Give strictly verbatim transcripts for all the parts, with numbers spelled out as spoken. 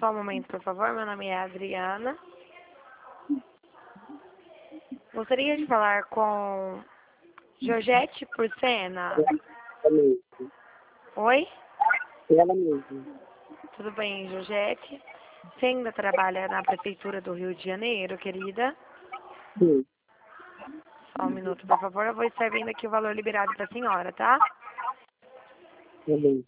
Só um momento, por favor. Meu nome é Adriana. Gostaria de falar com Georgette Porcena. Ela mesmo. Oi? Ela mesmo. Tudo bem, Georgette? Você ainda trabalha na Prefeitura do Rio de Janeiro, querida? Sim. Só um minuto, por favor. Eu vou estar vendo aqui o valor liberado para a senhora, tá? Tá bem.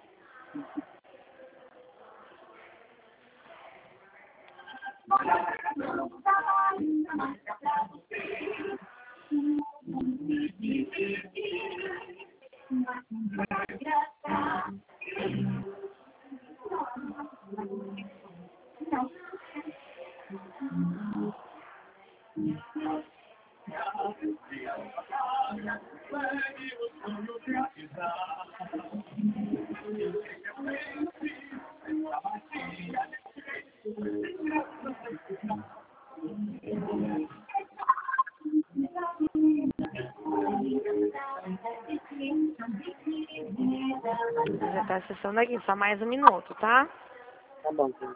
Já tá acessando aqui, só mais um minuto, tá? Tá bom, tá.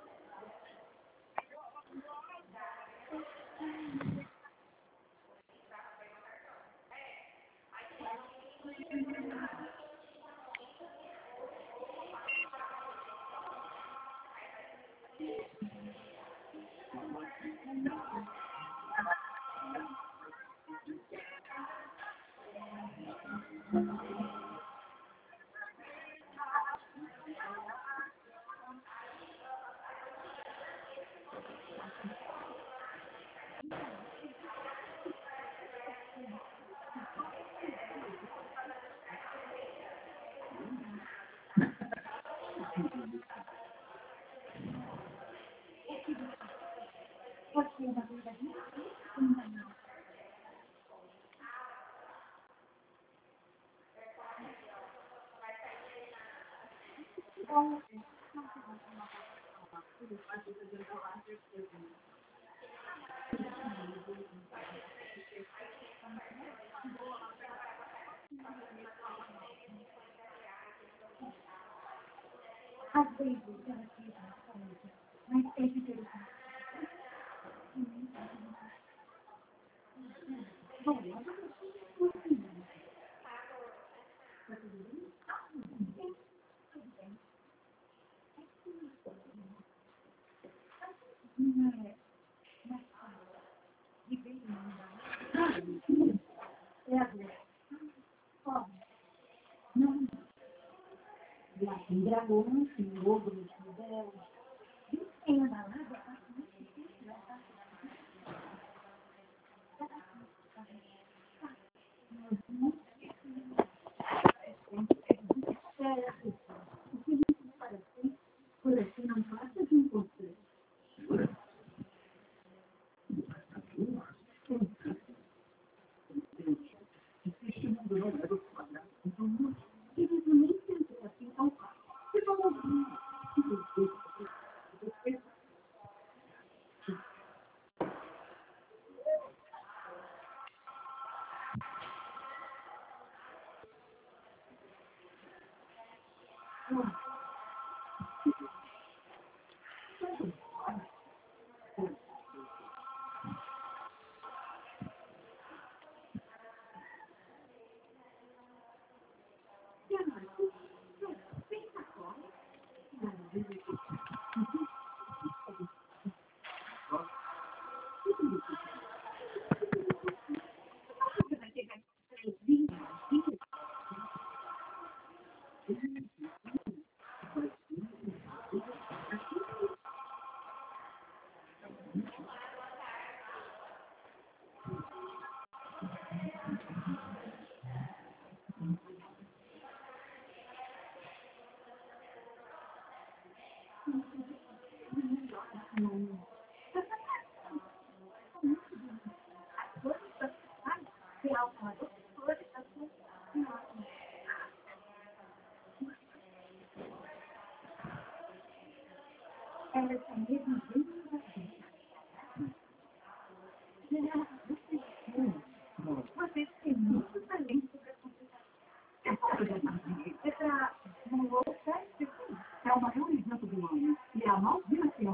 É o maior evento do ano e é a mais